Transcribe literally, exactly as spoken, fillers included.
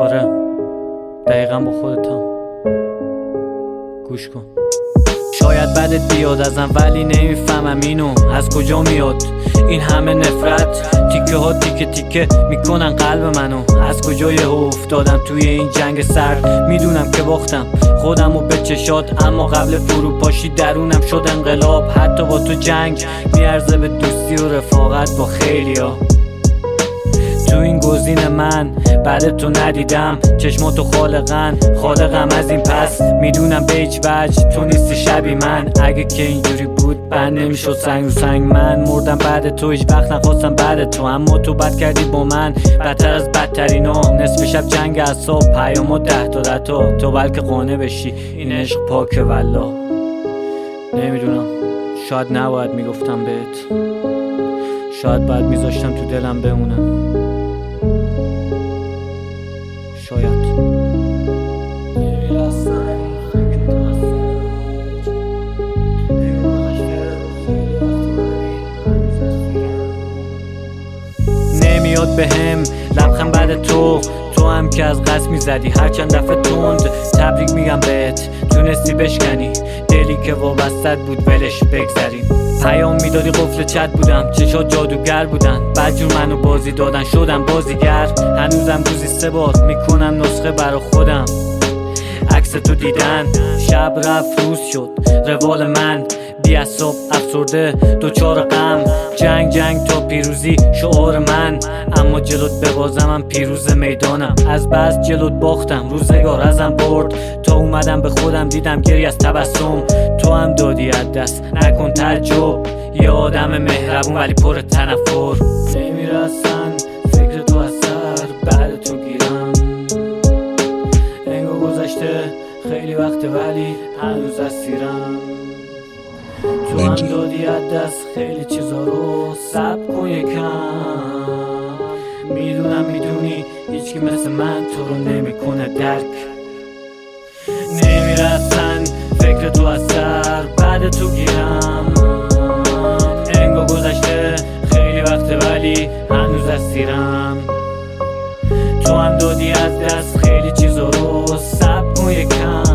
آره دقیقا با خودتم. گوش کن. شاید بدت بیاد ازم ولی نمیفهمم اینو از کجا میاد این همه نفرت. تیکه ها تیکه تیکه میکنن قلب منو. از کجا یه افتادم توی این جنگ سرد. میدونم که باختم خودمو به چشات، اما قبل فروپاشی درونم شد انقلاب. حتی با تو جنگ میارزه به دوستی و رفاقت با خیلیا. تو این گزین من بعد تو ندیدم، چشماتو خالقن خالقم از این پس. میدونم به هیچ وجه تو نیستی شبی من. اگه که اینجوری بود بند نمیشد سنگ رو سنگ. من مردم بعد تو، هیچ وقت نخواستم بعد تو، اما تو بد کردی با من بدتر از بدترینا. نصف شب جنگ اعصاب، پیام و ده تا دتا تو بلکه قانع بشی این عشق پاکه والله. نمیدونم شاید نباید میگفتم بهت، شاید باید میذاشتم تو دلم بمونم. شاید نمیاد به هم لبخند بعد تو. تو هم که از قصد میزدی هر چند دفعه تند. تبریک میگم بهت تونستی بشکنی دلی که وابستت بود ولش بگذریم. پیام میدادی قفل چت بودم، چشات جادوگر بودن، بدجور منو بازی دادن شدم بازیگر. هنوزم روزی سه بار میکنم نسخه برا خودم عکس تو دیدن. شب رفت روز شد روال من، بی اعصاب افسرده دوچار غم. جنگ جنگ تا پیروزی شعار من، اما جلوت ببازم من پیروز میدانم. از بس جلوت باختم روزگار ازم برد، تا اومدم به خودم دیدم گری از تبسم. تو هم دادی از دست نکن تعجب، یه آدم مهربون ولی پر تنفر. نمیرسن فکر تو از سر بعد تو گیرم. انگار گذشته خیلی وقته ولی هنوز اسیرم. تو هم دادی از دست خیلی چیزا رو، صبر کن یکم. میدونم میدونی هیچکی مثل من تو رو نمیکنه درک. نمیرسن فکر تو از سر بعد تو گیرم. انگار گذشته خیلی وقته ولی هنوز اسیرم. تو هم دادی از دست خیلی چیزا رو، صبر کن یکم.